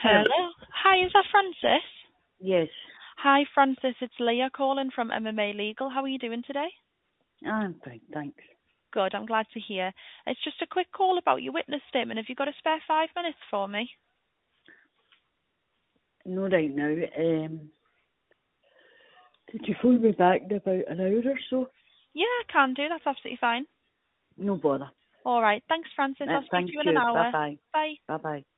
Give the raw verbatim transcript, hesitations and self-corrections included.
Hello. Hello. Hi, is that Francis? Yes, Hi, Francis. It's Leah calling from M M A Legal. How are you doing today? I'm fine, thanks. Good. I'm glad to hear. It's just a quick call about your witness statement. Have you got a spare five minutes for me? No, right now. Um, did you phone me back in about an hour or so? Yeah, I can do. That's absolutely fine. No bother. All right. Thanks, Francis. Uh, I'll speak to thank you in an you. Bye hour. bye. Bye. Bye bye.